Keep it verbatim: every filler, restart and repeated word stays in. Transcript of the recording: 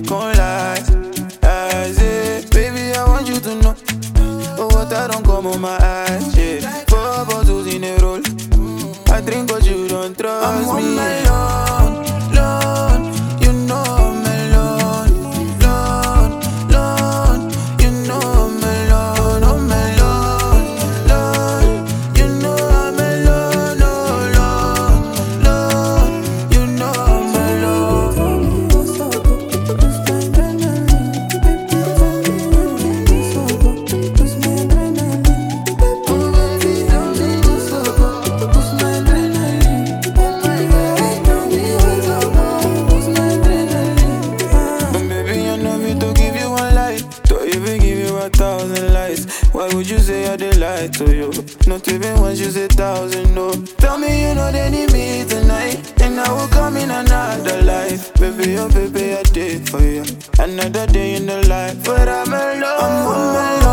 gon' lie. I say, baby, I want you to know. Oh, what I don't come on my eyes, yeah. Four bottles in a roll. I drink but you don't trust I'm me. I'm on my own, alone. You know I'm alone, alone, alone. You know I'm alone, I'm alone, alone. You know I'm alone, alone, alone. You know I'm alone. Thousand lies. Why would you say I did lie to you? Not even once you say thousand no. Tell me you know they need me tonight, and I will come in another life. Baby, oh baby, I did for you. Another day in the life, but I'm alone. I'm alone.